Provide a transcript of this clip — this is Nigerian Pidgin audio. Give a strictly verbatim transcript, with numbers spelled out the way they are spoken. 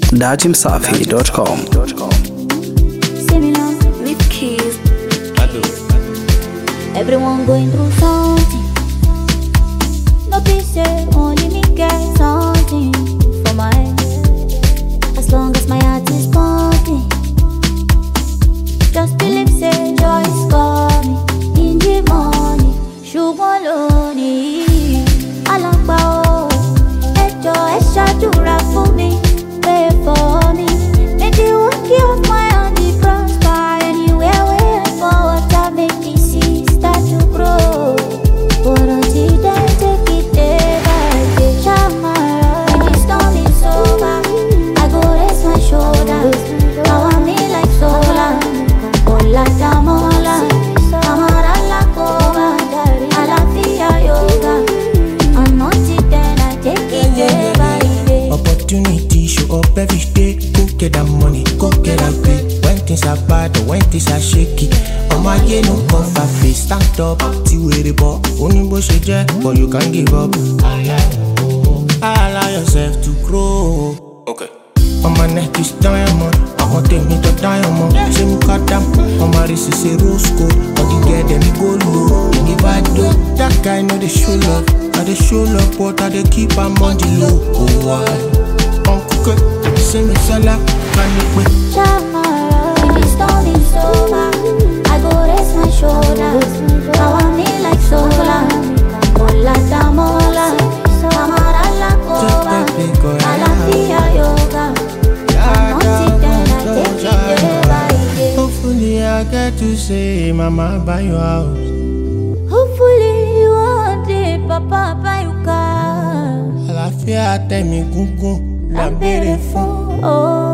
datim safi dot com. Similar with keys. Everyone going through something. No peace, only me get something for my head. As long as my heart is pumping, just believe, say joy is coming in the morning. Ṣùgbọ́n lónìí, alàgbà o, ẹ jọ̀ọ́ ẹ ṣàdúrà fún mi, pray for me. Make the work of my hand be prosper anywhere where I go. Water make the seed start to grow. But until then, take it day by day. Shamara, when the storm is over, I go raise my shoulders. Now I'm in like solar. Hola, damola, amara la cova, alafia yoga. And until then, I take it day by day. Opportunity show up every day. Go get that money, go get that pay. When things are bad or when things are shaky, oh my yeah, no cover face. Stand up, see where the ball. Only bush jet, but you can't give up. Allow yourself to grow. Okay. On my neck is diamond. I want take me to diamond. Say me cut them. On my wrist is a rose gold. But you get them go low. If I do, that guy know they show love. I they show love, but I they keep them on the low. Oh why? Uncle, say me sala, can you wait? Shamara, when the storm is over, I go raise my shoulders. Now I'm in like solar. Hola, damola, amara la cova, alafia yoga. And until then, I take it day by day. Hopefully I get to say, Mama, buy your house. Hopefully one day, Papa buy you car. Àlàáfíà tẹ̀mí gúngún lábẹ́rẹ́ fún. Oh.